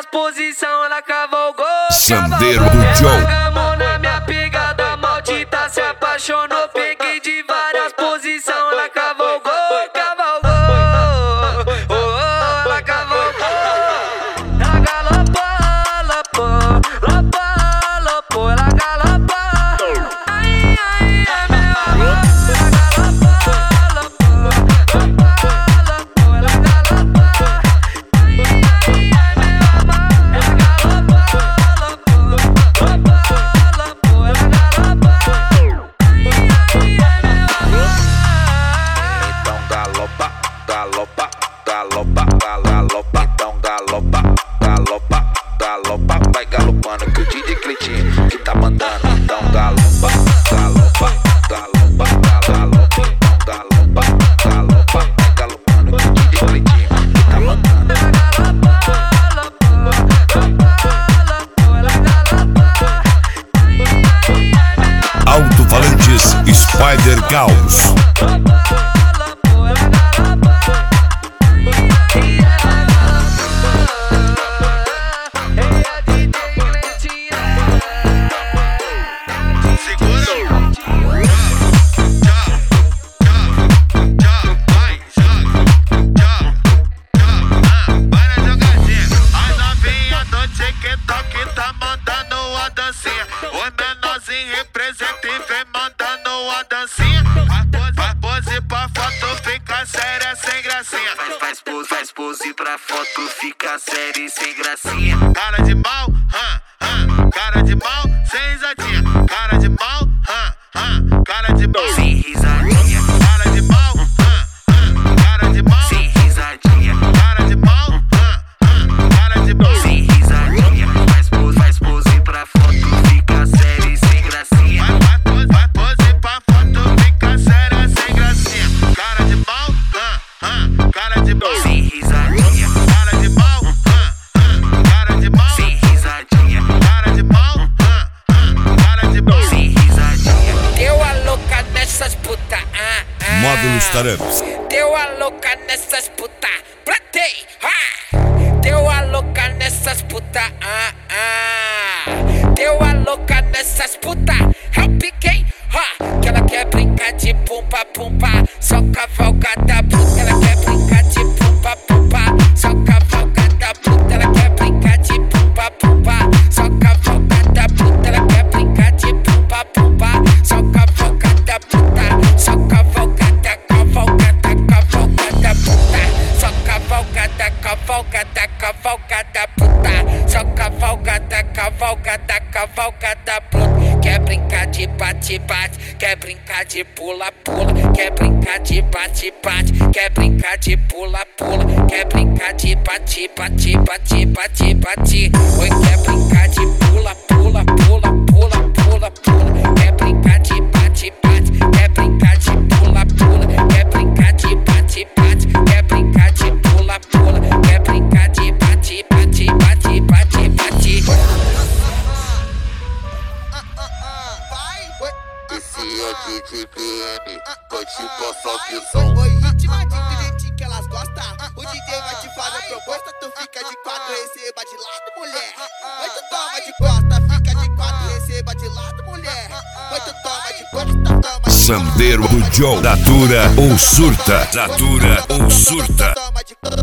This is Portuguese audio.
várias posições, ela cavalgou. Sandeiro do Joe. Agarrou na minha pegada maldita, se apaixonou. Peguei de várias posições, ela cavalgou. Ela cavalgou. Ela galopou, ela galopou. Ai, ai, ai, meu amor. Ela galopou, ela galopou. Ai, ai, ai, meu amor. Ela galopou, ela galopou. Ai, ai, ai, meu amor. Então galopa, galopa, galopa, galopa. Então galopa, galopa, galopa. Vai galopando que o DJ Cleitinho que tá mandando. Então galopa, galopa, galopa, galopa. Então galopa, galopa. Vai galopando que o DJ Cleitinho que tá mandando. Alto-falantes Spider Caos. Os menorzinhos representa e vem mandando a dancinha. Faz pose pra foto, fica séria sem gracinha. Faz pose pra foto, fica sério e sem gracinha. Cara de mal, cara de mal, sem risadinha. Cara de mal, cara de mal, Sem risadinha, cara de mal, cara de mal, sem risadinha, cara de mal, cara de mal. sem risadinha. Faz pose pra foto, fica sério e sem gracinha. Faz pose pra foto, fica séria sem gracinha. Cara de mal, cara de mal, Sem risadinha, cara de mal, cara de mal, sem risadinha, cara de mal, cara de mal. sem risadinha. Deu a louca nessas puta, Módulos Taramps. Deu a louca nessas puta, platei, Deu a louca nessas puta, Deu a louca nessas puta, eu piquei, que ela quer brincar de pumpa, pumpa, só cavalgada bruta, ela quer brincar de pumpa, pumpa, só cavalgada bruta, ela quer brincar de pumpa, pumpa, só cavalgada bruta, ela quer brincar de pumpa, pumpa, só cavalgada bruta, só cavalgada, cavalgada, cavalgada bruta, só cavalgada, cavalgada, cavalgada bruta, só cavalgada, cavalgada, cavalgada bruta. Quer brincar de bate-bate, quer brincar de pula-pula, quer brincar de bate-bate, quer brincar de pula-pula, quer brincar de bate-bate, bate-bate, bate. Oi, quer brincar de pula-pula, pula-pula, pula-pula, quer brincar de bate-bate, quer brincar de pula-pula, quer brincar de bate-bate, quer brincar de pula-pula, quer brincar de bate-bate, bate-bate, bate. Esse é o DJ PM, vou te passar que som. Oi, ritmadinho do jeitinho que elas gostam. O DJ vai te fazer proposta, tu fica de quatro, receba de lado, mulher. Oi, tu toma de costa, fica de quatro, receba de lado, mulher. Oi, tu toma de costa, toma de Sandeiro do Joe. Datura ou surta. Datura ou surta. toma de